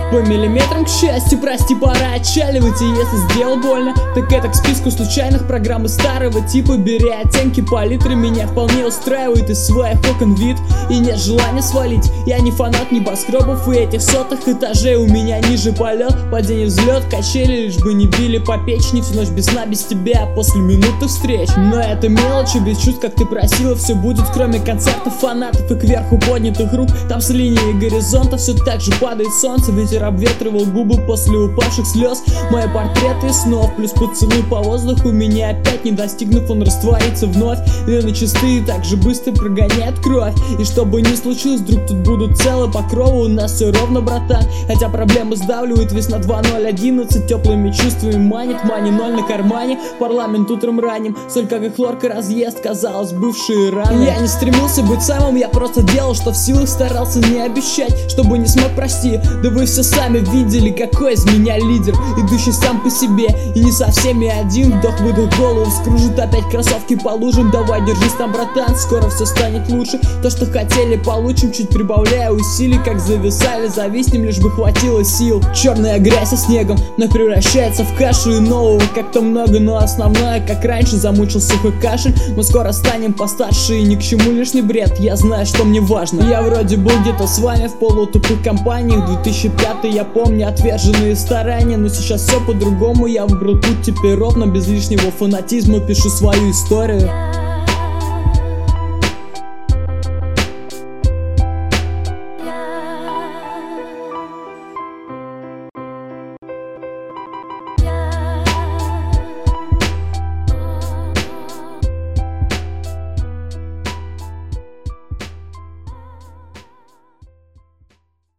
По миллиметрам, к счастью, прости, пора отчаливать. И если сделал больно, так это к списку случайных программы старого типа. Бери оттенки палитры, меня вполне устраивает из своих окон вид. И нет желания свалить. Я не фанат небоскребов и этих сотых этажей. У меня ниже полет, падение, взлет, качели, лишь бы не били по печени. Всю ночь без сна, без тебя, после минуты встреч. Но это мелочи, без чувств, как ты просила. Все будет, кроме концертов, фанатов и кверху поднятых рук. Там с линии горизонта все так же падает солнце. Ветер обветривал губы после упавших слез. Мои портреты снов, плюс поцелуй по воздуху. Меня опять не достигнув, он растворится вновь. Вены чистые, так же быстро прогоняет кровь. И что бы ни случилось, вдруг тут будут целы покровы. У нас все ровно, братан, хотя проблемы сдавливают. Весна 2011, теплыми чувствами манит. Мани 0 на кармане, парламент утром ранним. Соль как и хлорка разъест, казалось, бывшие раны. Я не стремился быть самым, я просто делал, что в силах, старался не обещать, чтобы не смог, прости. Да вы все сами видели, какой из меня лидер, идущий сам по себе и не со всеми один. Вдох-выдох, голову вскружит, опять кроссовки по лужам. Давай, держись там, братан, скоро все станет лучше. То, что хотели, получим, чуть прибавляя усилий. Как зависали, зависнем, лишь бы хватило сил. Черная грязь со снегом, но превращается в кашу. И нового как-то много, но основное, как раньше, замучил сухой кашель. Мы скоро станем постарше, и ни к чему лишний бред. Я знаю, что мне важно. Я вроде был где-то с вами в полутупых компаниях. 2005 я помню отверженные старания. Но сейчас все по-другому, я выбрал путь теперь ровно. Без лишнего фанатизма пишу свою историю.